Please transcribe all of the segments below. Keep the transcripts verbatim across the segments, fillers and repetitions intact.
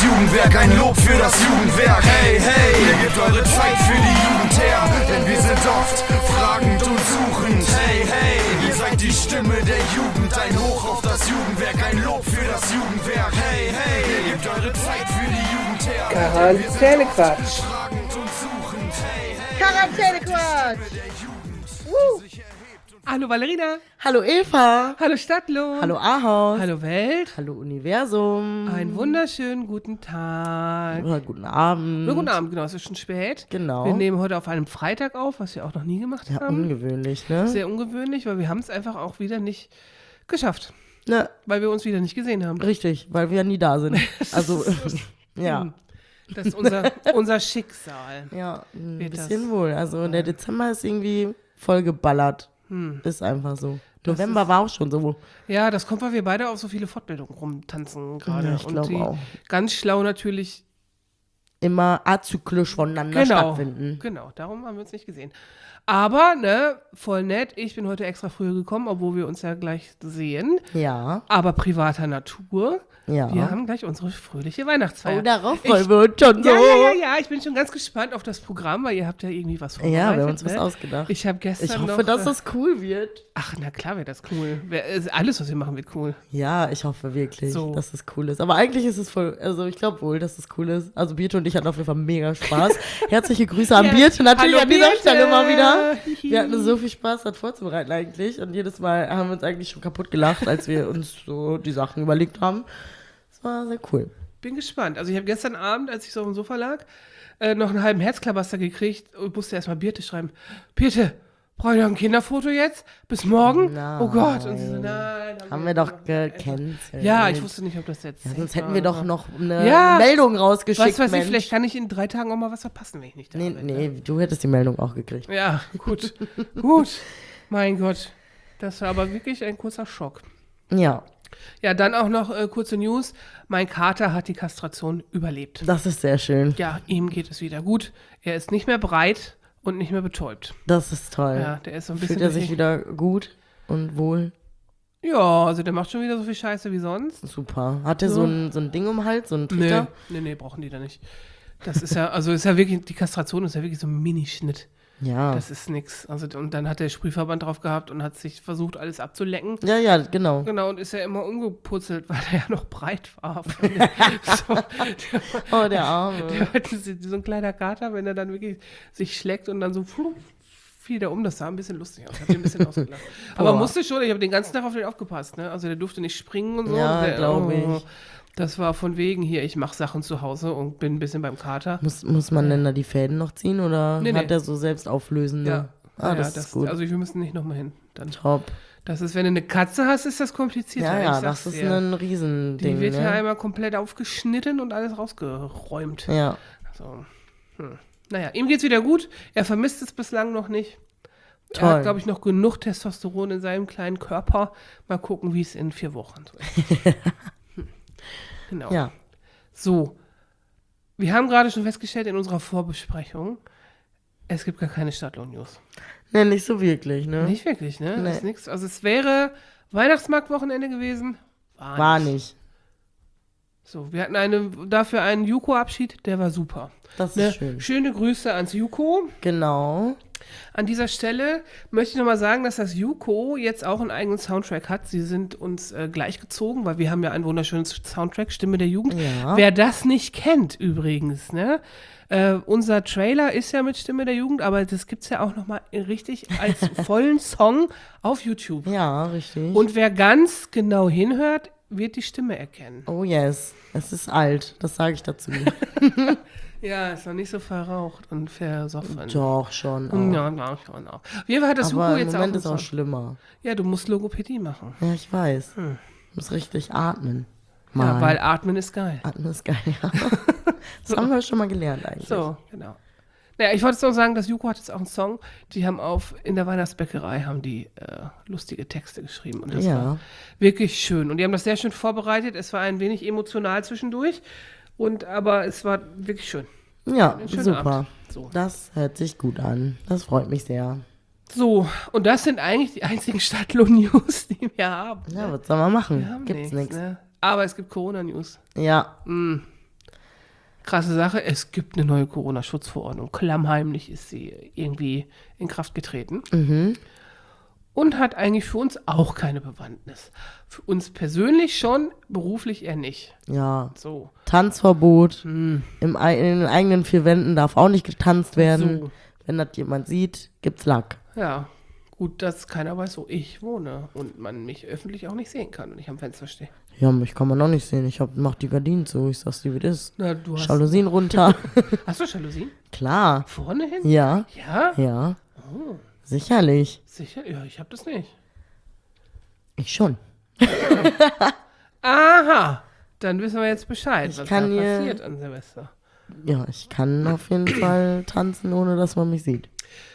Jugendwerk, ein Lob für das Jugendwerk. Hey, hey, ihr gebt eure Zeit für die Jugend her, denn wir sind oft fragend und suchend. Hey, hey, ihr seid die Stimme der Jugend, ein Hoch auf das Jugendwerk, ein Lob für das Jugendwerk. Hey, hey, ihr gebt eure Zeit für die Jugend her. Quarantänequatsch. Quarantänequatsch. Uh. Hallo Valerina. Hallo Eva. Hallo Stadtlohn. Hallo Ahaus. Hallo Welt. Hallo Universum. Einen wunderschönen guten Tag. Oder guten Abend. Oder guten Abend, genau, es ist schon spät. Genau. Wir nehmen heute auf einem Freitag auf, was wir auch noch nie gemacht Ja, haben. ungewöhnlich, ne? Sehr ungewöhnlich, weil wir haben es einfach auch wieder nicht geschafft. Ne, Weil wir uns wieder nicht gesehen haben. richtig, weil wir ja nie da sind. Also, ja. Das ist unser, unser Schicksal. Ja, ein Wird bisschen das- wohl. Also, der Dezember ist irgendwie voll geballert. Hm. Ist einfach so. Das November ist- war auch schon so. Ja, das kommt, weil wir beide auf so viele Fortbildungen rumtanzen gerade. Ja, ich Und glaube die auch. ganz schlau natürlich. Immer azyklisch voneinander Genau, stattfinden. genau, darum haben wir uns nicht gesehen. Aber, ne, voll nett, ich bin heute extra früher gekommen, obwohl wir uns ja gleich sehen. Ja, Aber privater Natur. ja. Wir haben gleich unsere fröhliche Weihnachtsfeier. Oh, darauf Ich- freuen wir uns schon so. Ja, ja, ja, ja, ich bin schon ganz gespannt auf das Programm, weil ihr habt ja irgendwie was vorbereitet. Ja, wir haben uns ne? was ausgedacht. Ich habe gestern Ich hoffe, noch, dass äh, das cool wird. Ach, na klar wäre das cool. Wer- äh, Alles, was wir machen, wird cool. Ja, ich hoffe wirklich, So. dass es cool ist. Aber eigentlich ist es voll, also ich glaube wohl, dass es cool ist. Also Birte und ich hatten auf jeden Fall mega Spaß. Herzliche Grüße an Ja. Birte natürlich Hallo, an dieser Birte. Stelle mal wieder. Wir hatten so viel Spaß, das vorzubereiten eigentlich. Und jedes Mal haben wir uns eigentlich schon kaputt gelacht, als wir uns so die Sachen überlegt haben. Das war sehr cool. Bin gespannt. Also ich habe gestern Abend, als ich so auf dem Sofa lag, äh, noch einen halben Herzklabaster gekriegt und musste erstmal Birte schreiben. Birte, brauche ich noch ein Kinderfoto jetzt? Bis morgen? Nein. Oh Gott. Und sie so, nein. Haben wir doch gecancelt. Ja, ich wusste nicht, ob das jetzt Ja, sonst safe hätten wir war. doch noch eine Ja. Meldung rausgeschickt, Was weiß ich, Mensch. vielleicht kann ich in drei Tagen auch mal was verpassen, wenn ich nicht da Nee, bin. nee, du hättest die Meldung auch gekriegt. Ja, gut. Gut. Mein Gott. Das war aber wirklich ein kurzer Schock. Ja, Ja, dann auch noch äh, kurze News. Mein Kater hat die Kastration überlebt. das ist sehr schön. Ja, ihm geht es wieder gut. Er ist nicht mehr breit und nicht mehr betäubt. Das ist toll. Ja, der ist so ein bisschen. Fühlt er sich durch- wieder gut und wohl? Ja, also der macht schon wieder so viel Scheiße wie sonst. Super. Hat er so, Ja. ein, so ein Ding um den Hals, so einen Nee, Trichter? nee, nee, brauchen die da nicht. Das ist ja, also ist ja wirklich, die Kastration ist ja wirklich so ein Minischnitt. Ja. Das ist nix. Also, und dann hat der Sprühverband drauf gehabt und hat sich versucht, alles abzulecken. ja, ja, genau. Genau, und ist ja immer umgeputzelt, weil er ja noch breit war. so, der, Oh, der Arme. der hat so so ein kleiner Kater, wenn er dann wirklich sich schlägt und dann so flup, fiel der um. Das sah ein bisschen lustig aus. Ich habe den ein bisschen ausgelacht. Aber Boah. musste schon, ich habe den ganzen Tag auf den aufgepasst. Ne? Also der durfte nicht springen und so. Ja, der, glaub ich. Das war von wegen hier, ich mache Sachen zu Hause und bin ein bisschen beim Kater. Muss, muss man denn da die Fäden noch ziehen oder Nee, nee. hat der so selbst auflösende? Ja. Ah, Ja, das, ist gut. Also wir müssen nicht nochmal hin. Dann. Top. Das ist, wenn du eine Katze hast, ist das komplizierter. Ja, ich ja, sag's das ist dir. ein Riesending. Die wird ne? ja einmal komplett aufgeschnitten und alles rausgeräumt. Ja. So. Hm. Naja, ihm geht's wieder gut. Er vermisst es bislang noch nicht. Er Toll. hat, glaube ich, noch genug Testosteron in seinem kleinen Körper. Mal gucken, wie es in vier Wochen so ist. Hm. Genau. Ja. So. Wir haben gerade schon festgestellt in unserer Vorbesprechung, es gibt gar keine Stadtlohn-News. Ne, nicht so wirklich, ne? Nicht wirklich, ne? Nee. Ist nix. Also es wäre Weihnachtsmarktwochenende gewesen. War, War nicht. nicht. So, wir hatten eine, dafür einen Juko-Abschied, der war super. Das Ne? ist schön. Schöne Grüße ans Juko. Genau. An dieser Stelle möchte ich nochmal sagen, dass das Juko jetzt auch einen eigenen Soundtrack hat. Sie sind uns äh, gleichgezogen, weil wir haben ja einen wunderschönen Soundtrack, Stimme der Jugend. Ja. Wer das nicht kennt übrigens, ne? Äh, unser Trailer ist ja mit Stimme der Jugend, aber das gibt es ja auch nochmal richtig als vollen Song auf YouTube. Ja, richtig. Und wer ganz genau hinhört, wird die Stimme erkennen. oh yes, es ist alt. Das sage ich dazu. Ja, ist noch nicht so verraucht und versoffen. Doch, schon. Auch. Ja, ja, schon auch. Auf jeden Fall hat das Aber Juko im jetzt Moment auch, ist auch einen Song. schlimmer. Ja, du musst Logopädie machen. Ja, ich weiß. Hm. Muss richtig atmen. Ja, Mal. weil Atmen ist geil. Atmen ist geil, ja. Das haben wir schon mal gelernt eigentlich. So, genau. Naja, ich wollte jetzt noch sagen, das Juko hat jetzt auch einen Song. Die haben auf, in der Weihnachtsbäckerei haben die äh, lustige Texte geschrieben. Und das Ja. war wirklich schön. Und die haben das sehr schön vorbereitet. Es war ein wenig emotional zwischendurch. Und, aber es war wirklich schön. Ja, Einen schönen super. Abend. So. Das hört sich gut an. Das freut mich sehr. So, und das sind eigentlich die einzigen Stadtlohn-News, die wir haben. Ja, was soll man machen? Wir haben Gibt's nichts, nichts. ne? Aber es gibt Corona-News. Ja, Mm. krasse Sache, es gibt eine neue Corona-Schutzverordnung. Klammheimlich ist sie irgendwie in Kraft getreten. Mhm. Und hat eigentlich für uns auch keine Bewandtnis. Für uns persönlich schon, beruflich eher nicht. Ja. So. Tanzverbot. Hm. Im, ei- in den eigenen vier Wänden darf auch nicht getanzt werden. So. Wenn das jemand sieht, gibt's Lack. Ja. Gut, dass keiner weiß, wo ich wohne und man mich öffentlich auch nicht sehen kann und ich am Fenster stehe. Ja, mich kann man noch nicht sehen. Ich hab, mach die Gardinen zu. Ich sag's dir, wie das ist. Na, du hast. Jalousien runter. Hast du Jalousien? Klar. Vorne hin? Ja. Ja? Ja. Oh, Sicherlich. sicher? Ja, ich hab das nicht. Ich schon. Aha! Dann wissen wir jetzt Bescheid, Ich was kann da hier- passiert an Silvester. Ja, ich kann auf jeden Fall tanzen, ohne dass man mich sieht.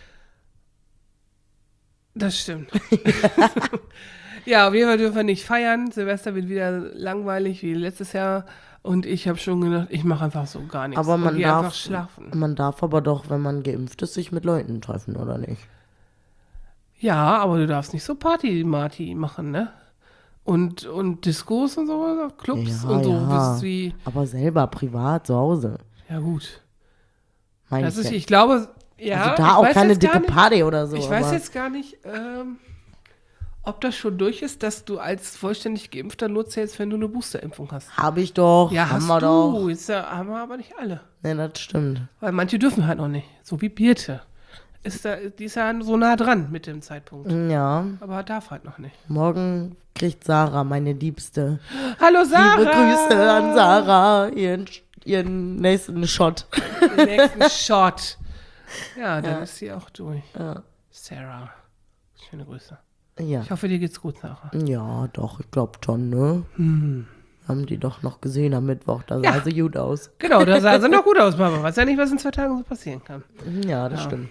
Das stimmt. Ja, auf jeden Fall dürfen wir nicht feiern. Silvester wird wieder langweilig wie letztes Jahr. Und ich habe schon gedacht, ich mache einfach so gar nichts. Aber man und geh darf, einfach schlafen. man darf aber doch, wenn man geimpft ist, sich mit Leuten treffen, oder nicht? Ja, aber du darfst nicht so Party-Marty machen, ne? Und, und Diskos und so, Clubs Ja, und so. ja. Das ist wie, Aber selber, privat, zu Hause. ja gut. Mein Das ich ist, ja. ich glaube, ja. Also da ich auch weiß keine jetzt gar dicke nicht, Party oder so. Ich weiß aber jetzt gar nicht, ähm, ob das schon durch ist, dass du als vollständig Geimpfter nur zählst, wenn du eine Boosterimpfung hast. Hab ich doch. Ja, haben hast wir du. doch. Ist ja, haben wir aber nicht alle. Ne, das stimmt. Weil manche dürfen halt noch nicht. So wie Birte. Ist da, die ist ja so nah dran mit dem Zeitpunkt. Ja, Aber darf halt noch nicht. morgen kriegt Sarah, meine Liebste. Hallo Sarah! Liebe Grüße an Sarah, ihren, ihren nächsten Shot. Den nächsten Shot. Ja, dann Ja. ist sie auch durch. Ja. Sarah. Schöne Grüße. Ja. Ich hoffe, dir geht's gut, Sarah. Ja, doch, ich glaube schon, ne? Hm. Haben die doch noch gesehen am Mittwoch, da Ja. sah sie gut aus. Genau, da sah sie noch gut aus, Mama. Weiß ja nicht, was in zwei Tagen so passieren kann. Ja, das stimmt.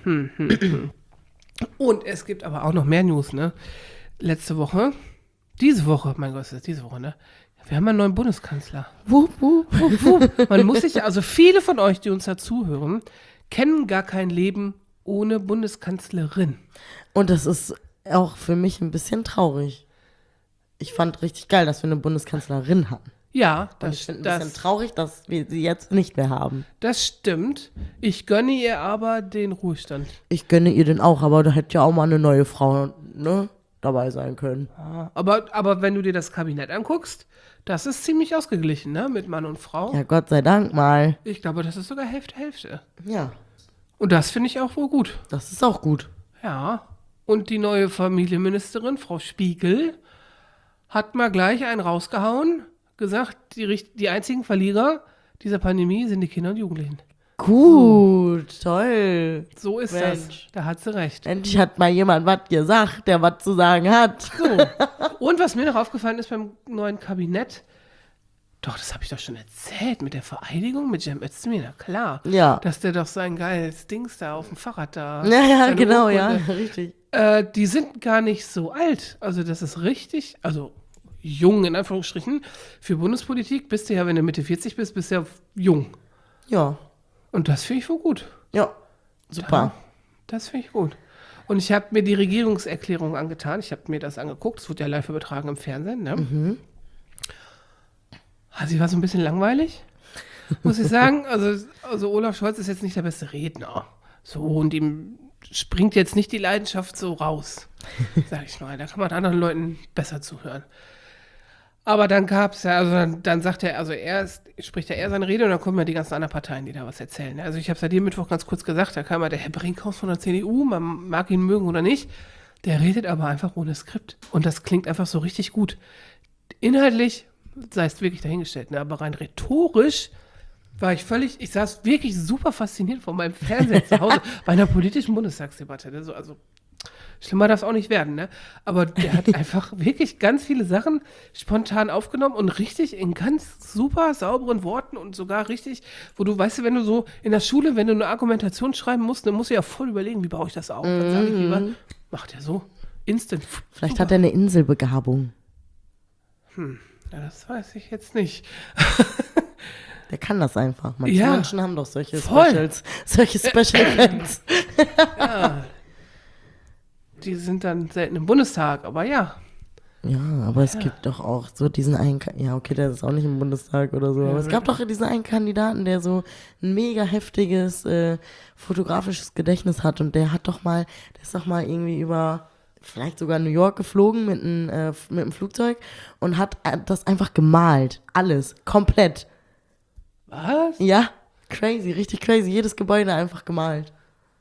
Und es gibt aber auch noch mehr News, ne? Letzte Woche, diese Woche, mein Gott, ist das diese Woche, ne? Wir haben einen neuen Bundeskanzler. Wup, wup. Wupp, wupp. Man muss sich, also viele von euch, die uns da zuhören, kennen gar kein Leben ohne Bundeskanzlerin. Und das ist auch für mich ein bisschen traurig. Ich fand richtig geil, dass wir eine Bundeskanzlerin hatten. Ja, Und das, ich finde ein das, bisschen traurig, dass wir sie jetzt nicht mehr haben. das stimmt. Ich gönne ihr aber den Ruhestand. Ich gönne ihr den auch, aber da hätte ja auch mal eine neue Frau, ne, dabei sein können. Ja, aber, aber wenn du dir das Kabinett anguckst, das ist ziemlich ausgeglichen, ne? Mit Mann und Frau. Ja, Gott sei Dank mal. Ich glaube, das ist sogar Hälfte, Hälfte. Ja, Und das finde ich auch wohl gut. das ist auch gut. Ja. Und die neue Familienministerin, Frau Spiegel, hat mal gleich einen rausgehauen, gesagt, die, richt- die einzigen Verlierer dieser Pandemie sind die Kinder und Jugendlichen. Gut, toll. So ist Mensch. das. Da hat sie recht. Endlich hat mal jemand was gesagt, der was zu sagen hat. Und was mir noch aufgefallen ist beim neuen Kabinett, doch, das habe ich doch schon erzählt, mit der Vereidigung mit Cem Özdemir, na klar. Ja. Dass der doch sein geiles Dings da auf dem Fahrrad da. Ja, ja, seine genau, ja, Urkunde. richtig. Äh, die sind gar nicht so alt. Also das ist richtig, also jung in Anführungsstrichen. Für Bundespolitik bist du ja, wenn du Mitte vierzig bist, bist du ja jung. Ja, Und das finde ich wohl gut. ja, super. Das finde ich gut. Und ich habe mir die Regierungserklärung angetan. Ich habe mir das angeguckt. Es wurde ja live übertragen im Fernsehen. Ne? Mhm. Also, sie war so ein bisschen langweilig, muss ich sagen. Also, also Olaf Scholz ist jetzt nicht der beste Redner. So, und ihm springt jetzt nicht die Leidenschaft so raus, sag ich mal. Da kann man anderen Leuten besser zuhören. Aber dann gab es ja, also dann, dann sagt er, also erst spricht er eher seine Rede und dann kommen ja die ganzen anderen Parteien, die da was erzählen. Also ich habe es ja dir Mittwoch ganz kurz gesagt, da kam ja der Herr Brinkhaus von der C D U, man mag ihn mögen oder nicht, der redet aber einfach ohne Skript. Und das klingt einfach so richtig gut. Inhaltlich sei es wirklich dahingestellt, ne? Aber rein rhetorisch war ich völlig, ich saß wirklich super fasziniert vor meinem Fernseher zu Hause bei einer politischen Bundestagsdebatte. Ne? So, also schlimmer darf es auch nicht werden, ne? Aber der hat einfach wirklich ganz viele Sachen spontan aufgenommen und richtig in ganz super sauberen Worten und sogar richtig, wo du, weißt du, wenn du so in der Schule, wenn du eine Argumentation schreiben musst, dann musst du ja voll überlegen, wie baue ich das auf? Was sag ich, wie was? Macht er so. Instant. Vielleicht Super. hat er eine Inselbegabung. Ja, das weiß ich jetzt nicht. Der kann das einfach. Manche Ja. Menschen haben doch solche Voll. Specials, solche Special Events. Ja. Die sind dann selten im Bundestag, aber ja. Ja, aber es gibt doch auch so diesen einen, Ka- ja okay, der ist auch nicht im Bundestag oder so, aber es gab doch diesen einen Kandidaten, der so ein mega heftiges äh, fotografisches Gedächtnis hat und der hat doch mal, der ist doch mal irgendwie über vielleicht sogar New York geflogen mit einem äh, mit einem Flugzeug und hat äh, das einfach gemalt, alles, komplett. Was? Ja, crazy, richtig crazy, jedes Gebäude einfach gemalt.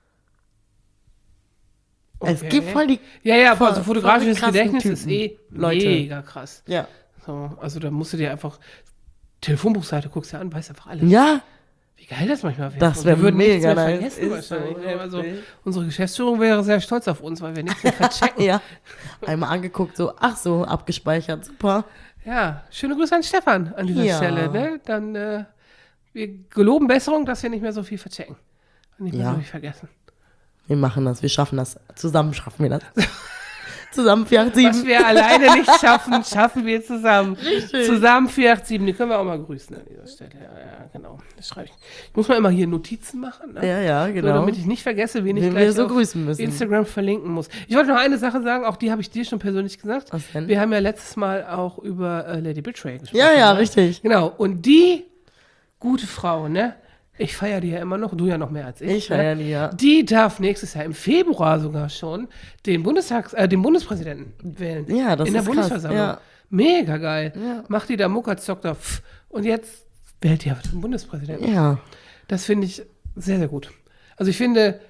Es Okay. gibt voll die Ja, ja, aber voll- also fotografisches voll die krassen Gedächtnis ist Typen, eh Leute. mega krass. Ja. So, also da musst du dir einfach Telefonbuchseite guckst du an, weißt einfach alles. Ja, Wie geil das manchmal wäre. Das Und wär wir würden nichts mega mehr nice. vergessen Ist wahrscheinlich. so Ne? Also heftig. unsere Geschäftsführung wäre sehr stolz auf uns, weil wir nichts mehr verchecken. ja. Einmal angeguckt, so, ach so, abgespeichert, super. Ja, schöne Grüße an Stefan an dieser Ja. Stelle. Ne? Dann äh, wir geloben Besserung, dass wir nicht mehr so viel verchecken. Und nicht mehr Ja. so viel vergessen. Wir machen das, wir schaffen das. Zusammen schaffen wir das. Zusammen Was vierundachtzig. wir alleine nicht schaffen, schaffen wir zusammen. Richtig. Zusammen vier acht sieben, die können wir auch mal grüßen an dieser Stelle. Ja, ja, genau. Das schreibe ich. Ich muss mal immer hier Notizen machen, ne? Ja, ja, So, genau. damit ich nicht vergesse, wen ich Wen gleich wir so auf grüßen müssen. Instagram verlinken muss. Ich wollte noch eine Sache sagen, auch die habe ich dir schon persönlich gesagt. Was denn? Wir haben ja letztes Mal auch über äh, Lady Betray gesprochen. Ja, ja, ne? richtig. Genau. Und die gute Frau, ne? Ich feiere die ja immer noch, du ja noch mehr als ich. Ich ne? feier die, ja. Die darf nächstes Jahr im Februar sogar schon den Bundestags, äh, den Bundespräsidenten wählen. Ja, das In der ist krass, Bundesversammlung. ja. Mega geil. Ja. Macht die da Muckerz Doktor pff, und jetzt wählt die aber den Bundespräsidenten. Ja. Das finde ich sehr, sehr gut. Also ich finde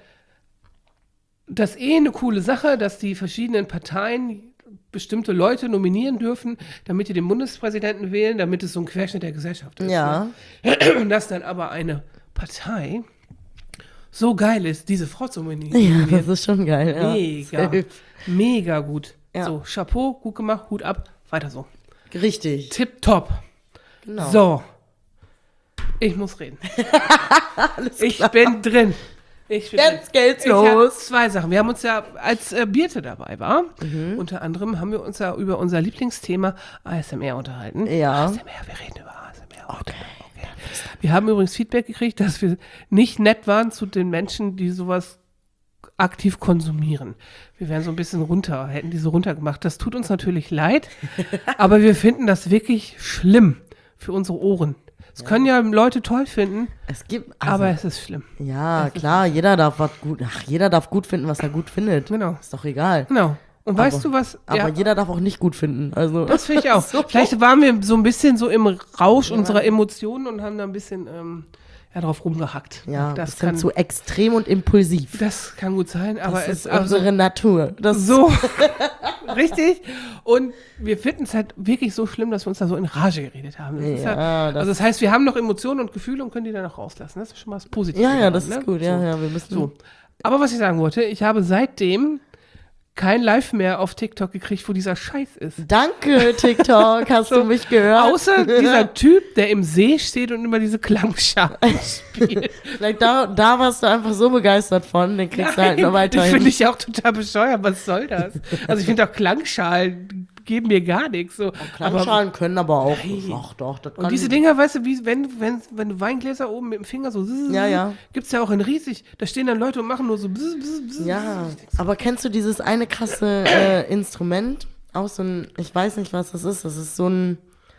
das eh eine coole Sache, dass die verschiedenen Parteien bestimmte Leute nominieren dürfen, damit die den Bundespräsidenten wählen, damit es so ein Querschnitt der Gesellschaft ist. Ja. Ne? Und dass dann aber eine Partei so geil ist, diese Frau zu nominieren. Ja, das ist schon geil. Ja. Mega. Safe. Mega gut. Ja. So, Chapeau, gut gemacht, Hut ab, weiter so. Richtig. Tipptopp. Genau. So. Ich muss reden. ich bin drin. Ich bin Jetzt drin. geht's Ich hab los. zwei Sachen. Wir haben uns ja, als äh, Birte dabei war, unter anderem haben wir uns ja über unser Lieblingsthema A S M R unterhalten. Ja. A S M R, wir reden über A S M R. Okay. okay. Wir haben übrigens Feedback gekriegt, dass wir nicht nett waren zu den Menschen, die sowas aktiv konsumieren. Wir wären so ein bisschen runter, hätten die so runtergemacht. Das tut uns natürlich leid, aber wir finden das wirklich schlimm für unsere Ohren. Es können ja Leute toll finden, Es gibt, also, aber es ist schlimm. ja, klar, jeder darf was gut, ach, jeder darf gut finden, was er gut findet. Genau. Ist doch egal. Genau. Und weißt Aber- du was? Aber Ja, jeder darf auch nicht gut finden. Also, das finde ich auch. So. Vielleicht waren wir so ein bisschen so im Rausch unserer Emotionen und haben da ein bisschen ähm, ja, drauf rumgehackt. Ja, das das sind kann, zu extrem und impulsiv. das kann gut sein, aber Das es ist also, unsere Natur. Das so richtig. Und wir finden es halt wirklich so schlimm, dass wir uns da so in Rage geredet haben. Das ist Ja, ja, das- also das heißt, wir haben noch Emotionen und Gefühle und können die dann auch rauslassen. Das ist schon mal das Positive. Ja, ja, daran, das ne? ist gut. Ja, So. ja, wir müssen. So. Aber was ich sagen wollte, ich habe seitdem kein Live mehr auf TikTok gekriegt, wo dieser Scheiß ist. Danke, TikTok. Hast du mich gehört? Außer dieser Typ, der im See steht und immer diese Klangschalen spielt. Vielleicht da, da warst du einfach so begeistert von, den kriegst du halt nur Das weiterhin. finde ich auch total bescheuert. Was soll das? Also ich finde auch Klangschalen geben mir gar nichts. So. Aber, Klangschalen können aber auch. Ach doch, das kann und diese Dinger, weißt du, wie wenn, wenn, wenn du Weingläser oben mit dem Finger so Ja, ja. gibt es ja auch in riesig. Da stehen dann Leute und machen nur so bzz, bzz, bzz. Ja, aber kennst du dieses eine krasse äh, Instrument? Auch so ein, ich weiß nicht, was das ist. Das ist so ein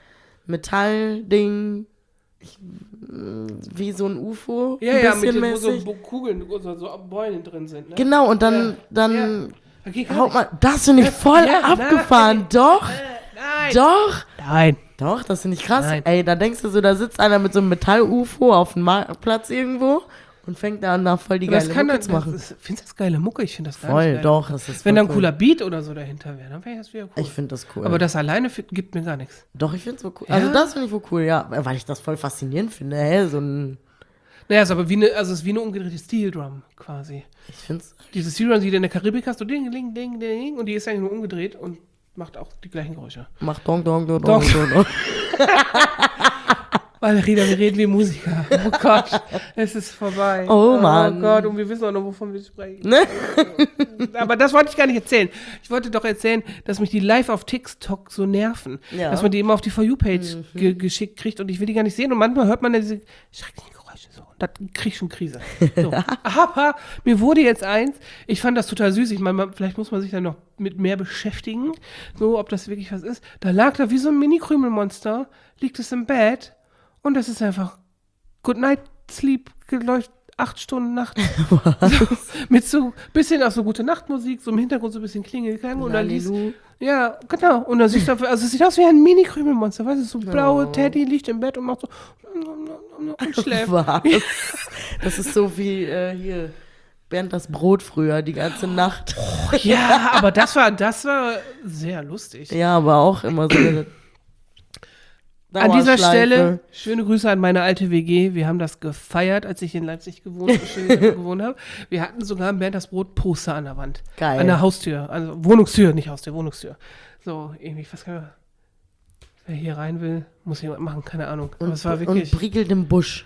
Metallding, ich, mh, wie so ein U F O. Ja, ein ja, mit bisschen den, wo so mäßig. Bo- Kugeln, so, so Beulen drin sind. Ne? Genau, und dann, Ja. dann Okay, kann haut ich- man, das finde ich voll ja, abgefahren. nein. Doch, Nein. doch, Nein. doch, das finde ich krass. Nein. Ey, da denkst du so, da sitzt einer mit so einem Metall-U F O auf dem Marktplatz irgendwo und fängt da an, da voll die Das geile kann Mucke dann, zu machen. das ist, findest du das geile Mucke? Ich finde das gar Voll, nicht geil. doch, das ist Wenn voll da ein cool. cooler Beat oder so dahinter wäre, dann wäre das wieder cool. Ich finde das cool. Aber das alleine fi- gibt mir gar nichts. Doch, ich finde es so cool. Ja? Also das finde ich wohl cool, ja. Weil ich das voll faszinierend finde, hä? So ein. Naja, es ist aber wie eine, also es ist wie eine umgedrehte Steel Drum quasi. Ich finde es. Diese Steel Drum, die du in der Karibik hast, so ding, ding, ding, ding, und die ist eigentlich nur umgedreht und macht auch die gleichen Geräusche. Macht dong, dong, dong, Doch. dong, dong, dong. Valerina, wir reden wie Musiker. Oh Gott, es ist vorbei. Oh Mann. Oh Gott, und wir wissen auch noch, wovon wir sprechen. Ne? Aber das wollte ich gar nicht erzählen. Ich wollte doch erzählen, dass mich die live auf TikTok so nerven. Ja. Dass man die immer auf die For You-Page mhm. ge- geschickt kriegt und ich will die gar nicht sehen. Und manchmal hört man dann diese schrecklichen Geräusche so. Da krieg ich schon Krise. So. Aber mir wurde jetzt eins, ich fand das total süß. Ich meine, vielleicht muss man sich dann noch mit mehr beschäftigen, so, ob das wirklich was ist. Da lag da wie so ein Mini-Krümelmonster, liegt es im Bett und das ist einfach Good Night Sleep, läuft acht Stunden Nacht. So, mit so bisschen auch so gute Nachtmusik, so im Hintergrund so ein bisschen Klingelklang. Und dann liest, ja, genau. Und dann siehst du, also es sieht aus wie ein Mini-Krümelmonster, weißt du, so blaue oh. Teddy liegt im Bett und macht so und schläft. Was? Das ist so wie äh, hier Bernd das Brot früher, die ganze Nacht. Oh, ja, aber das war, das war sehr lustig. Ja, aber auch immer so eine An dieser Stelle, schöne Grüße an meine alte W G. Wir haben das gefeiert, als ich in Leipzig gewohnt, gewohnt habe. Wir hatten sogar ein Bernd das Brot Poster an der Wand. Geil. An der Haustür, also Wohnungstür, nicht Haustür, Wohnungstür. So, irgendwie, was kann man, wer hier rein will, muss jemand machen, keine Ahnung. Und, Aber es war wirklich, und priegelt im Busch.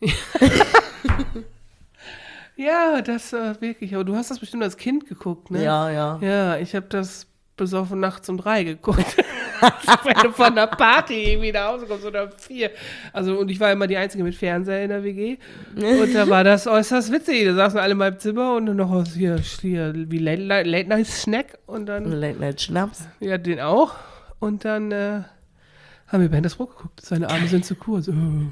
Ja, das war wirklich, aber du hast das bestimmt als Kind geguckt, ne? Ja, ja. Ja, ich habe das besoffen nachts um drei geguckt. Wenn du von der Party irgendwie nach Hause kommst oder um vier. Also, und ich war immer die Einzige mit Fernseher in der W G. Und da war das äußerst witzig. Da saßen alle in meinem Zimmer und dann noch aus hier, hier wie Late, Late Night Snack und dann. Late Night Schnaps. Ja, den auch. Und dann äh, haben wir Bernd das Brot geguckt. Seine Arme sind zu kurz.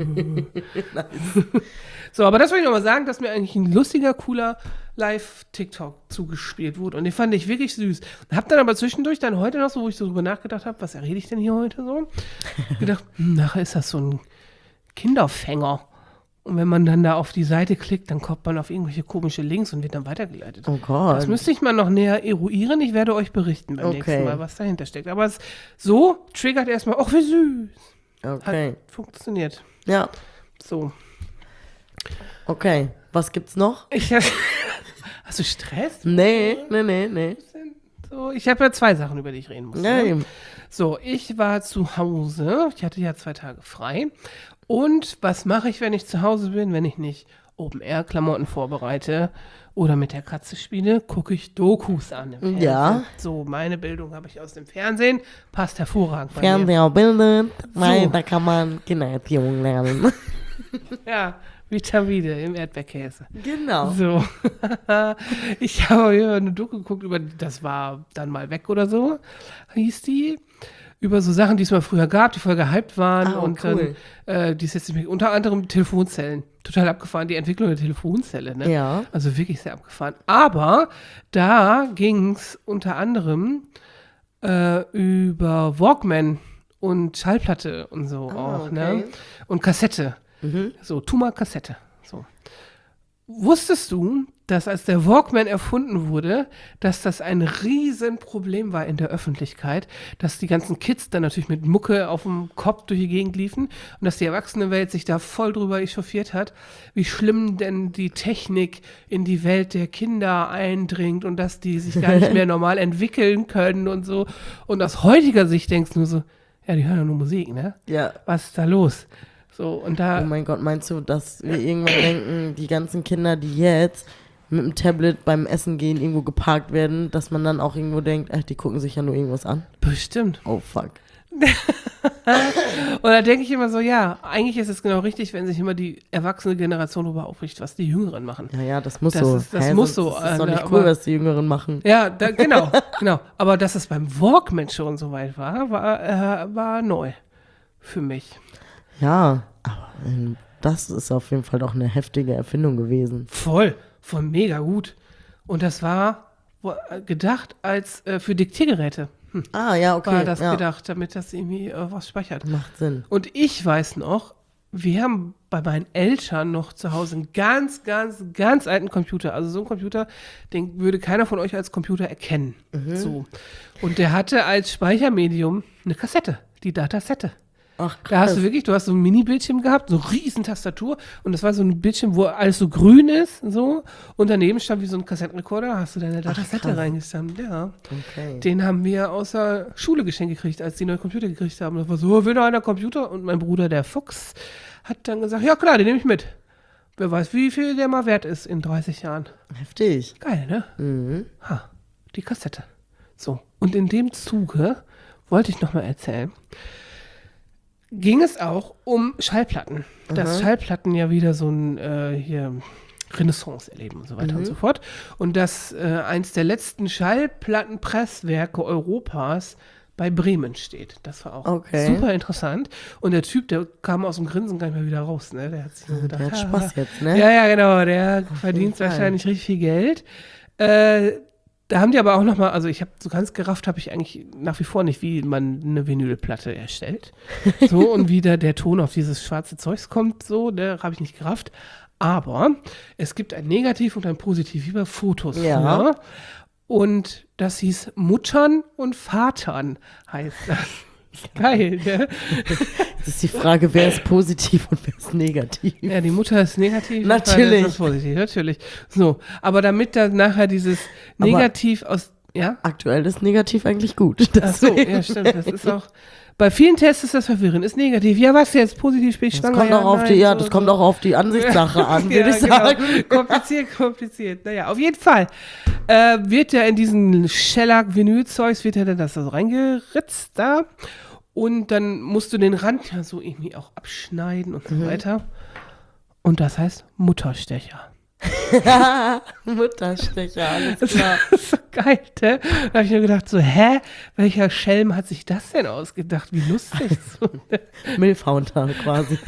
So, aber das wollte ich nochmal sagen, dass mir eigentlich ein lustiger, cooler Live-TikTok zugespielt wurde. Und den fand ich wirklich süß. Hab dann aber zwischendurch dann heute noch so, wo ich so drüber nachgedacht habe, was rede ich denn hier heute so? Gedacht, hm, nachher ist das so ein Kinderfänger. Und wenn man dann da auf die Seite klickt, dann kommt man auf irgendwelche komische Links und wird dann weitergeleitet. Oh Gott. Das müsste ich mal noch näher eruieren. Ich werde euch berichten beim Okay. nächsten Mal, was dahinter steckt. Aber es so triggert erstmal, ach, wie süß. Okay. Hat funktioniert. Ja. So. Okay. Was gibt's noch? Ich hab, hast du Stress? Nee, nee, nee, nee. So, ich habe ja zwei Sachen, über die ich reden muss. Ja, Ne? eben. So, ich war zu Hause. Ich hatte ja zwei Tage frei. Und was mache ich, wenn ich zu Hause bin, wenn ich nicht Open-Air-Klamotten vorbereite oder mit der Katze spiele, gucke ich Dokus an im Fernsehen. Ja. So, meine Bildung habe ich aus dem Fernsehen. Passt hervorragend bei mir. Fernseher bildet, weil So. da kann man Kindererziehung lernen. Ja, Vitamine im Erdbeerkäse. Genau. So. Ich habe hier eine Doku geguckt über, das war dann mal weg oder so, hieß die. Über so Sachen, die es mal früher gab, die voll gehypt waren. Ah, und cool. dann, äh, die ist jetzt nämlich unter anderem Telefonzellen. Total abgefahren, die Entwicklung der Telefonzelle, ne? Ja. Also wirklich sehr abgefahren. Aber da ging es unter anderem äh, über Walkman und Schallplatte und so Ah, auch, okay. ne? Und Kassette. Mhm. So, Tuma Kassette. So. Wusstest du, dass als der Walkman erfunden wurde, dass das ein Riesenproblem war in der Öffentlichkeit, dass die ganzen Kids dann natürlich mit Mucke auf dem Kopf durch die Gegend liefen und dass die Erwachsenenwelt sich da voll drüber echauffiert hat, wie schlimm denn die Technik in die Welt der Kinder eindringt und dass die sich gar nicht mehr normal entwickeln können und so. Und aus heutiger Sicht denkst du nur so, ja, die hören ja nur Musik, ne? Ja. Was ist da los? So, und da. Oh mein Gott, meinst du, dass wir irgendwann denken, die ganzen Kinder, die jetzt mit dem Tablet beim Essen gehen irgendwo geparkt werden, dass man dann auch irgendwo denkt, ach, die gucken sich ja nur irgendwas an? Bestimmt. Oh, fuck. Und da denke ich immer so, ja, eigentlich ist es genau richtig, wenn sich immer die erwachsene Generation darüber aufrichtet, was die Jüngeren machen. Ja, ja, das muss Das so. ist- das Hä, muss sonst so, ist es doch äh, nicht aber- cool, was die Jüngeren machen. Ja, da, genau, genau. Aber dass es beim Walkman schon so weit war, war, äh, war neu für mich. Ja, aber ähm, das ist auf jeden Fall doch eine heftige Erfindung gewesen. Voll, voll mega gut. Und das war wo- äh, gedacht als äh, für Diktiergeräte. Hm. Ah, ja, okay. War das ja. gedacht, damit das irgendwie äh, was speichert. Macht Sinn. Und ich weiß noch, wir haben bei meinen Eltern noch zu Hause einen ganz, ganz, ganz alten Computer. Also so ein Computer, den würde keiner von euch als Computer erkennen. So. Und der hatte als Speichermedium eine Kassette, die Datasette. Ach, krass. Da hast du wirklich, du hast so ein Mini-Bildschirm gehabt, so eine riesen Tastatur und das war so ein Bildschirm, wo alles so grün ist, so. Und daneben stand wie so ein Kassettenrekorder, hast du deine Datasette krass. reingestammt, ja. Okay. Den haben wir aus der Schule geschenkt gekriegt, als die neue Computer gekriegt haben. Das war so, will noch einer Computer? Und mein Bruder, der Fuchs, hat dann gesagt, ja klar, den nehme ich mit. Wer weiß, wie viel der mal wert ist in dreißig Jahren. Heftig. Geil, ne? Mhm. Ha, die Kassette. So, und in dem Zuge wollte ich noch mal erzählen, ging es auch um Schallplatten. Dass Schallplatten ja wieder so ein äh, hier Renaissance erleben und so weiter Mhm. und so fort. Und dass äh, eins der letzten Schallplattenpresswerke Europas bei Bremen steht. Das war auch Okay. super interessant. Und der Typ, der kam aus dem Grinsen gar nicht mehr wieder raus. Ne? Der hat sich so gedacht, Der hat ah, Spaß jetzt, ne? ja, ja, genau. Der verdient Fall. wahrscheinlich richtig viel Geld. Äh, da haben die aber auch noch mal, also ich habe so ganz gerafft, habe ich eigentlich nach wie vor nicht, wie man eine Vinylplatte erstellt. So, und wie da der Ton auf dieses schwarze Zeugs kommt, so, ne, habe ich nicht gerafft. Aber es gibt ein Negativ und ein Positiv über Fotos. Ja. Früher. Und das hieß Muttern und Vatern, heißt das. Geil, ne? Das ist die Frage, wer ist positiv und wer ist negativ. Ja, die Mutter ist negativ. Natürlich. Das ist positiv, natürlich. So, aber damit dann nachher dieses Aber- Negativ aus, ja? Aktuell ist negativ eigentlich gut. Ach so, ja, stimmt. Das ist auch, bei vielen Tests ist das verwirrend. Ist negativ. Ja, was jetzt? Positiv, bin ich Das schwanger? kommt, ja, auch auf nein, die, ja, so, das kommt so. auch auf die Ansichtssache an, würde Ja, ich genau. sagen. Kompliziert, kompliziert. Naja, auf jeden Fall äh, wird ja in diesen Shellac-Vinyl-Zeugs, wird ja dann das so reingeritzt da. Und dann musst du den Rand ja so irgendwie auch abschneiden und so Mhm. weiter. Und das heißt Mutterstecher. Mutterstecher, alles Das klar. ist so geil, ne? Da habe ich mir gedacht, so, hä? Welcher Schelm hat sich das denn ausgedacht? Wie lustig. So, ne? Milfhaunter quasi.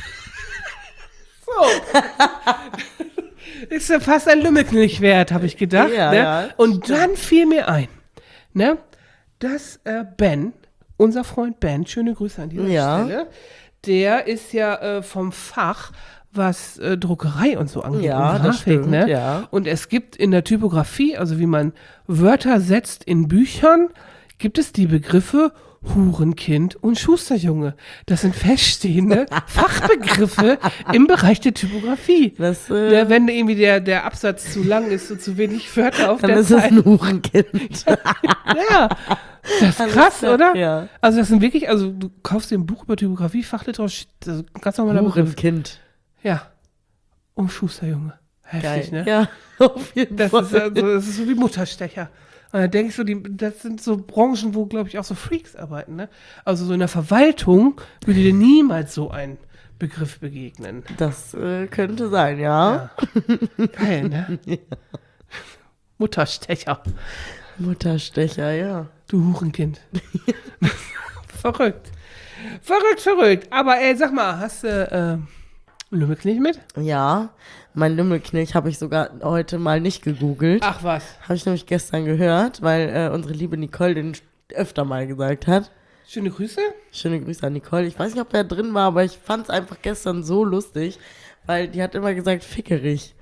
So. Ist ja fast ein Lümmelknilch wert, habe ich gedacht. Ja, ne? ja, Und dann fiel mir ein, ne, dass äh, Ben, unser Freund Ben, schöne Grüße an dieser Ja. Stelle, der ist ja äh, vom Fach, was äh, Druckerei und so angeht. Ja, und das Grafik, stimmt, ne? ja. Und es gibt in der Typografie, also wie man Wörter setzt in Büchern, gibt es die Begriffe Hurenkind und Schusterjunge. Das sind feststehende Fachbegriffe im Bereich der Typografie. Das, äh, Ja, wenn irgendwie der, der Absatz zu lang ist und zu wenig Wörter auf dann der ist es Seite. ein Hurenkind. Ja, das ist krass, klar, oder? ja. Also das sind wirklich, also du kaufst dir ein Buch über Typografie, Fachliteratur, das ist ein ganz normaler Begriff. Hurenkind. Ja. Und Schusterjunge. Heftig, Geil. ne? Ja, auf jeden Das Fall. ist, also, das ist so wie Mutterstecher. Und dann denke ich so, die, das sind so Branchen, wo, glaube ich, auch so Freaks arbeiten, ne? Also so in der Verwaltung würde dir niemals so ein Begriff begegnen. Das äh, könnte sein, ja. Ja. Geil, ne? Mutterstecher. Mutterstecher, ja. Du Hurenkind. Verrückt. Verrückt, verrückt. Aber ey, sag mal, hast du äh, Lümmelknilch mit? Ja, mein Lümmelknilch habe ich sogar heute mal nicht gegoogelt. Ach was. Habe ich nämlich gestern gehört, weil äh, unsere liebe Nicole den öfter mal gesagt hat. Schöne Grüße. Schöne Grüße an Nicole. Ich weiß nicht, ob der drin war, aber ich fand es einfach gestern so lustig, weil die hat immer gesagt, fickerig.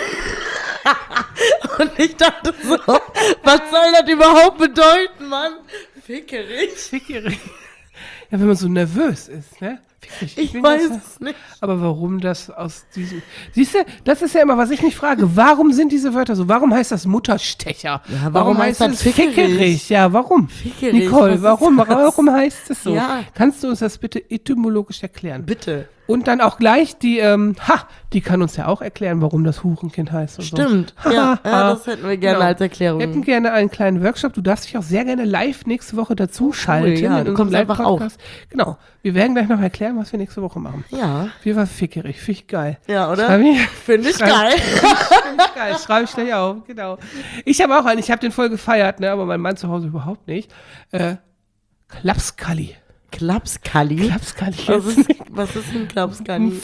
Und ich dachte so, was soll das überhaupt bedeuten, Mann? Fickerig? Fickerig. Ja, wenn man so nervös ist, ne? Fickerig. Ich bin weiß ganz- es nicht. Aber warum das aus diesem... Siehst du, das ist ja immer, was ich mich frage. Warum sind diese Wörter so? Warum heißt das Mutterstecher? Ja, warum heißt das fickerig? Ja, warum? Fickerig, Nicole, was ist warum? das? Warum heißt es so? Ja. Kannst du uns das bitte etymologisch erklären? Bitte. Und dann auch gleich die, ähm, ha, die kann uns ja auch erklären, warum das Hurenkind heißt. Und Stimmt. So. Ja, Ha, ja, ha. das hätten wir gerne als Erklärung. Wir hätten gerne einen kleinen Workshop. Du darfst dich auch sehr gerne live nächste Woche dazu schalten. ja, in du unserem kommst einfach Live-Podcast. Genau. Wir werden gleich noch erklären, was wir nächste Woche machen. Ja. Wir waren fickerig. Finde ich geil. Ja, oder? Schreib ich, Finde ich Schreib- geil. Find ich geil. Schreibe ich gleich auf. Genau. Ich habe auch einen. Ich habe den voll gefeiert, ne, aber mein Mann zu Hause überhaupt nicht. Äh, Klapskalli. Klapskalli. Klapskalli. Was ist, was ist ein Klapskalli?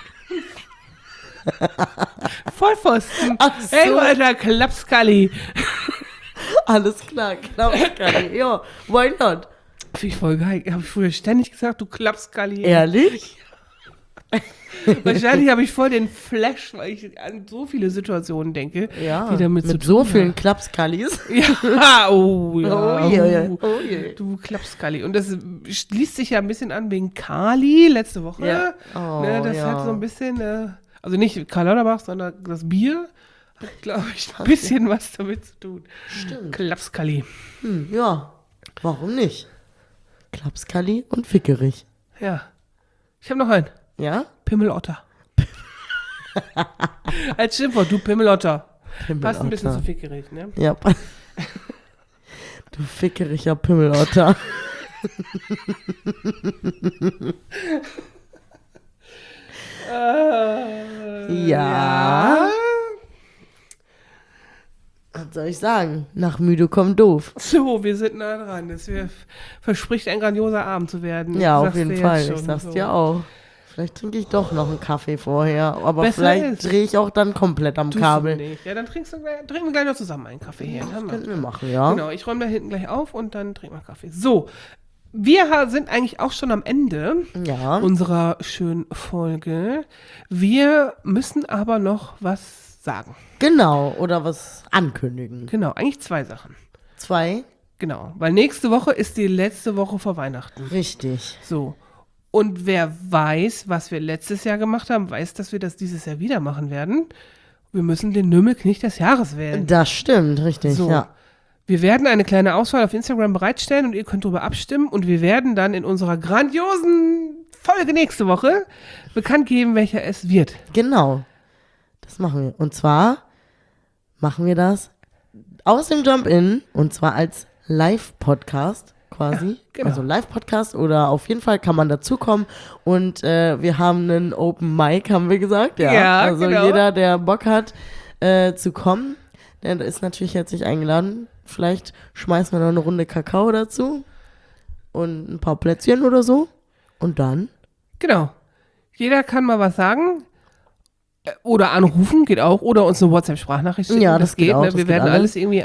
Vollpfosten. Ach so. Ey, du alter Klapskalli. Alles klar, Klapskalli. Ja, why not? Finde ich voll geil. Habe ich früher ständig gesagt, du Klapskalli. Ehrlich? Wahrscheinlich habe ich voll den Flash, weil ich an so viele Situationen denke, Ja, die damit mit zu so tun vielen Klapskallis. haben. Ja, oh ja. Oh je, je. uh, Oh je. Du Klapskalli. Und das schließt sich ja ein bisschen an wegen Kali letzte Woche. Ja. Oh, ne, das ja. hat so ein bisschen, äh, also nicht Karl Lauterbach, sondern das Bier hat, glaube ich, ein bisschen was damit zu tun. Stimmt. Klapskalli. Hm, ja, warum nicht? Klapskalli und fickerig. Ja. Ich habe noch einen. Ja? Pimmelotter. Als Schimpfwort, du Pimmelotter. Pimmelotter. Passt ein bisschen zu fickerig, ne? Ja. Du fickeriger Pimmelotter. äh, ja. Was soll ich sagen? Nach müde kommt doof. So, wir sind nah dran. Das wär, verspricht ein grandioser Abend zu werden. Ja, Ich auf sag's jeden dir Fall. jetzt Ich schon sag's so. dir auch. Vielleicht trinke ich doch noch einen Kaffee vorher. Aber Besser vielleicht ist. drehe ich auch dann komplett am Tust Kabel. du nicht. Ja, dann trinkst du gleich, trinken wir gleich noch zusammen einen Kaffee hier. Dann haben wir. Könnten wir machen, ja. Genau, ich räume da hinten gleich auf und dann trinken wir Kaffee. So, wir ha- sind eigentlich auch schon am Ende Ja. unserer schönen Folge. Wir müssen aber noch was sagen. Genau. Oder was ankündigen. Genau, eigentlich zwei Sachen. Zwei. Genau, weil nächste Woche ist die letzte Woche vor Weihnachten. Richtig. So. Und wer weiß, was wir letztes Jahr gemacht haben, weiß, dass wir das dieses Jahr wieder machen werden. Wir müssen den Nümmelknecht des Jahres wählen. Das stimmt, richtig, So. ja. Wir werden eine kleine Auswahl auf Instagram bereitstellen und ihr könnt darüber abstimmen. Und wir werden dann in unserer grandiosen Folge nächste Woche bekannt geben, welcher es wird. Genau. Das machen wir. Und zwar machen wir das aus dem Jump-In und zwar als Live-Podcast quasi. Ja, genau. Also Live-Podcast oder auf jeden Fall kann man dazukommen und äh, wir haben einen Open Mic, haben wir gesagt. Ja, Ja, also genau. jeder, der Bock hat äh, zu kommen, der ist natürlich herzlich eingeladen. Vielleicht schmeißen wir noch eine Runde Kakao dazu und ein paar Plätzchen oder so und dann Genau. Jeder kann mal was sagen. Äh, Oder anrufen, geht auch. Oder uns eine WhatsApp-Sprachnachricht schicken. Ja, das geht geht. auch, Ne? das Wir geht werden alles. alles irgendwie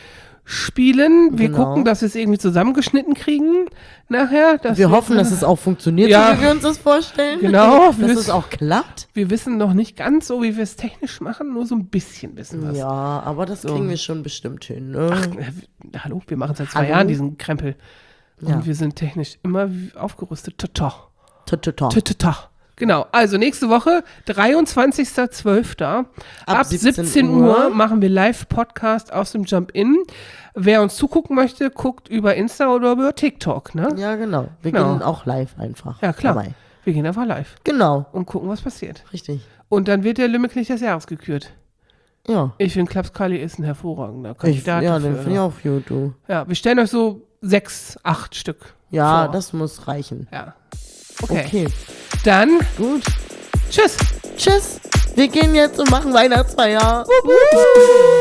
einspielen. Wir Genau. gucken, dass wir es irgendwie zusammengeschnitten kriegen nachher. Dass wir hoffen, dass es auch funktioniert, Ja. so wie wir uns das vorstellen. Genau. Dass Wir es wissen- auch klappt. Wir wissen noch nicht ganz so, wie wir es technisch machen, nur so ein bisschen wissen wir es. Ja, aber das kriegen wir schon bestimmt hin. Ne? Ach, äh, w- hallo, wir machen seit zwei Hallo? Jahren diesen Krempel. Und Ja. wir sind technisch immer wie aufgerüstet. Tata. Tata. Tata. Genau, also nächste Woche, dreiundzwanzigster zwölfter Ab Ab siebzehn siebzehn Uhr Uhr machen wir Live-Podcast aus dem Jump-In. Wer uns zugucken möchte, guckt über Insta oder über TikTok, ne? Ja, genau. Wir Genau. gehen auch live einfach. Ja, klar. Dabei. Wir gehen einfach live Genau, und gucken, was passiert. richtig. Und dann wird der Lümmelknecht des Jahres gekürt. Ja. Ich finde, Klapskali ist ein hervorragender Ich, Kandidat. ja, dafür. den finde ich auch gut, du. Ja, wir stellen euch so sechs, acht Stück Ja, vor. das muss reichen. Ja. Okay. Okay, Dann, gut. tschüss. Tschüss. Wir gehen jetzt und machen Weihnachtsfeier. Wuhu.